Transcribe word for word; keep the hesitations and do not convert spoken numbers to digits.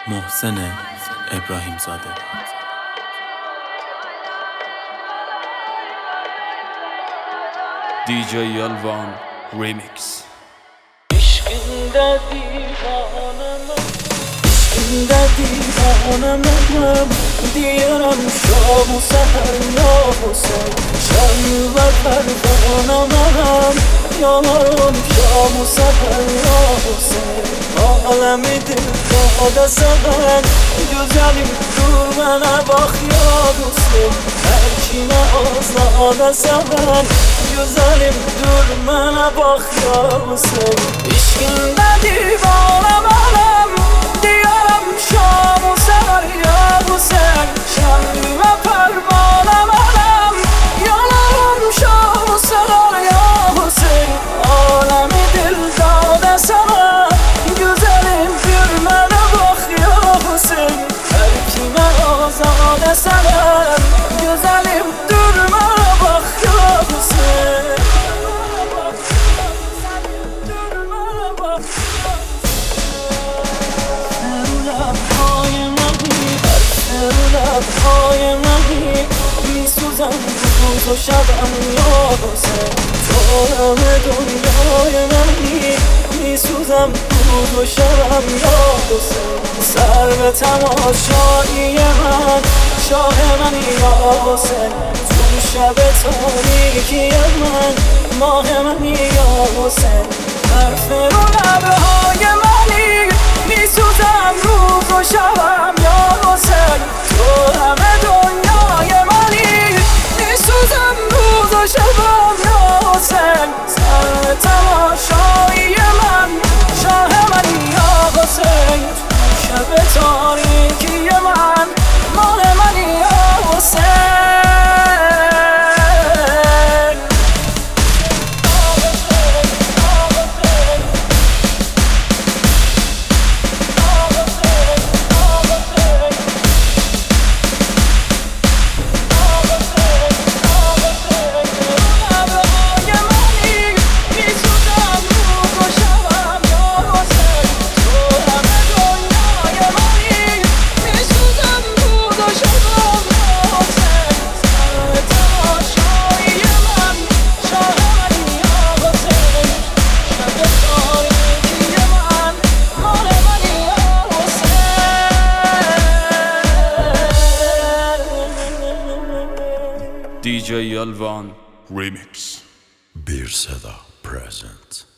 محسن ابراهیم زاده. دی جی آلوان ریمیکس. عشقinde divanım, عشقinde divanım diyorum şamu seher ya Hüseyin. Şanlı ve pervanım yanarım şamu seher ya Hüseyin. Alemidir dağda seven güzelim, dur bana bak ya Hüseyin. Her kime azada seven güzelim, dur bana bak ya Hüseyin. İşkinde divanım anam diyorum şamu sever ya Hüseyin. Şanlıma pervanım anam yanarım şamu sever ya Hüseyin. Alemi dil dağda sever güzelim, dur bana bak ya Hüseyin. Her kime azade sever güzelim, dur bana bak ya Hüseyin. لبهای منی میسوزم روز و شبم یا حسین. تو همه دنیای منی میسوزم روز و شبم یا حسین. سر به تماشایی من شاه منی یا حسین. تو شب تاریکی من ماه منی یا حسین. حرف رو لبهای منی میسوزم روز و شبم یا حسین. تو همه دنیای منی میسوزم روز و شبم یا حسین. سر تماشایی من شاه منی یا حسین. شب تاریکی من ماه منی یا حسین. دی جی آلوان ریمیکس. Bir Seda present.